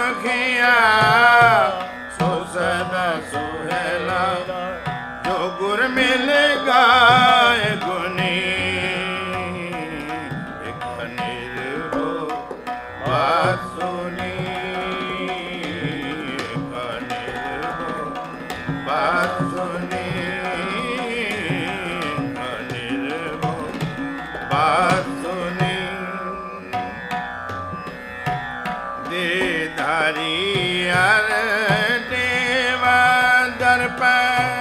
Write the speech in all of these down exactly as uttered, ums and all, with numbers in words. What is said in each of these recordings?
सुखिया सो सदा सुहेला जो गुर मिल गाय गुनी एक निर्भो बात सुनी एक निर्भो बात सुनी एक निर्भो बात सुनी देधारी यार देवा दर पर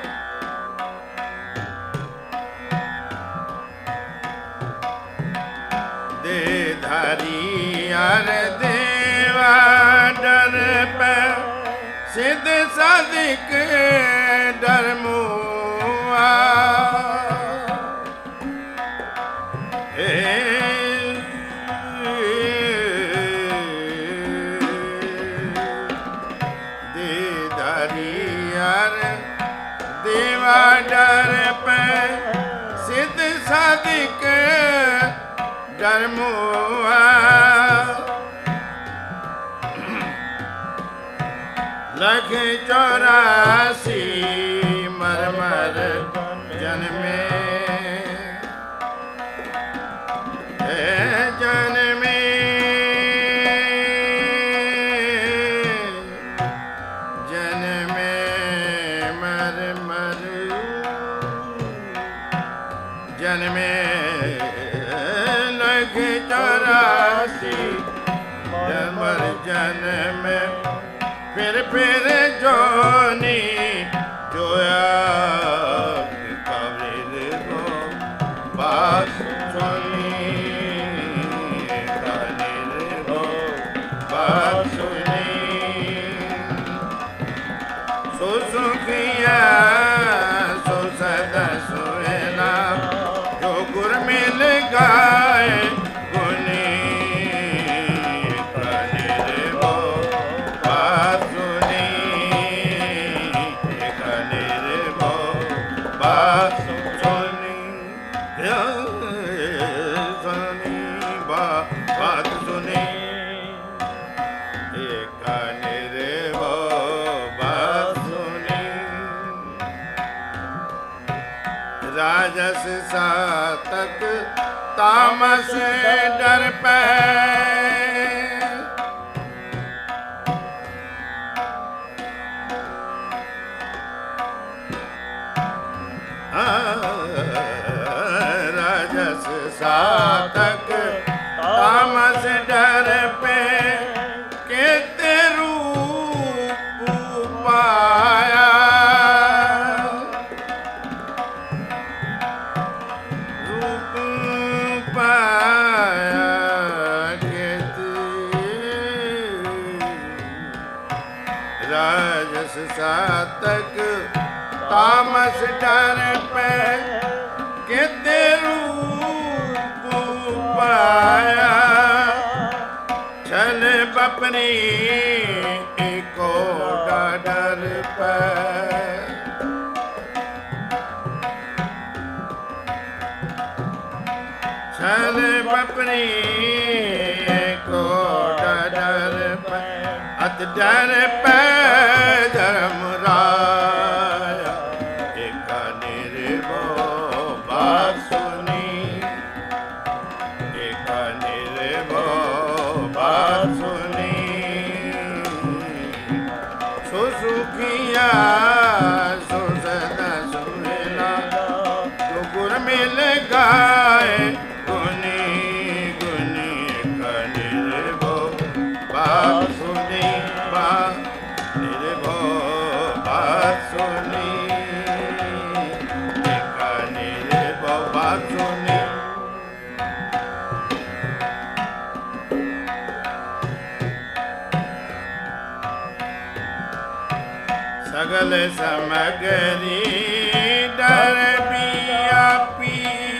देधारी यार देवा दर पर सिद्ध साधिक डर मुआ देवा डर पे सिद्ध साधिक डर मुआ लख चौरासी मरमर जन्मे जन्मे जन्मे मर मर जन्मे लख चौरासी मर जन्म फिर फिर जोनी जोया कबीर को बात सुनी कबीर को बात सुनी सो सुखिया सो सदा सुहेला जो गुर मिल गाए गुनी कबीर को बात सुनी कबीर को बात सुनी सुनी बात सुनी कबीर को बात सुनी राजस सातक तामस डर पे राजस सातक तामस डर पे केते रूप पाया रूप पाया केते राजस सातक तामस डर पे केते रूप पाया छल बपनी को डर पे छल बपनी को डर पे अत डर पे धर्म राया एक निर्भो बात सुनी एक निर्भो बात सुनी सो सुखिया सो सदा सुहेला जो गुर मिल गाए गुनी गुनी एक निर्भो बात सुनी बात निर्भो बात सुनी एक निर्भो बात सुनी सगल समगरी डर बियापी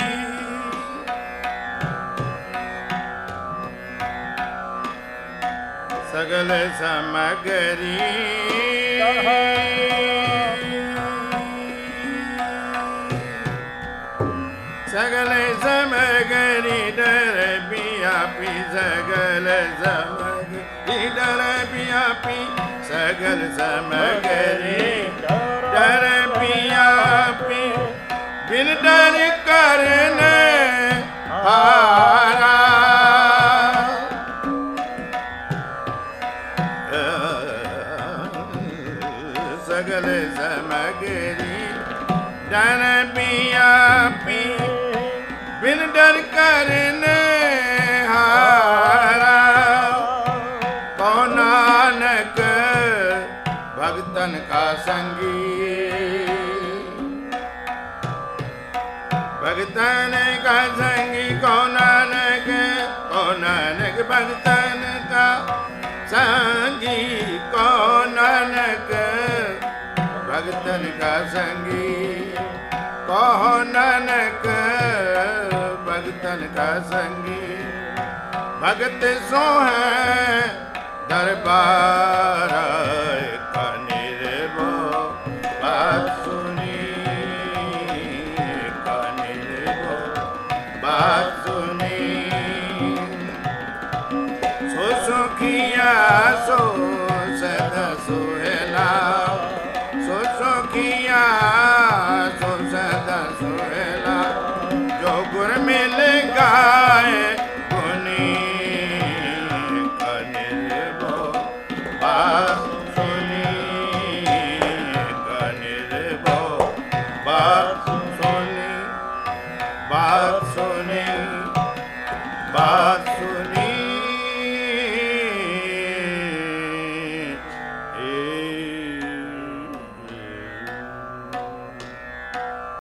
सगल समगरी सगल समगरी डर बियापी सगल समगरी डर व्यापी सगल समगरी डर व्यापी बिन डर करने हारा सगल समगरी डर व्यापी बिन डर करने हारा कौन नानक भगतन का संगी भगतन का संगी कौन नानक कौन नानक भगतन का संगी कौन नानक भगतन का संगी कौन नानक भगतन का संगी भगत सो है दरबार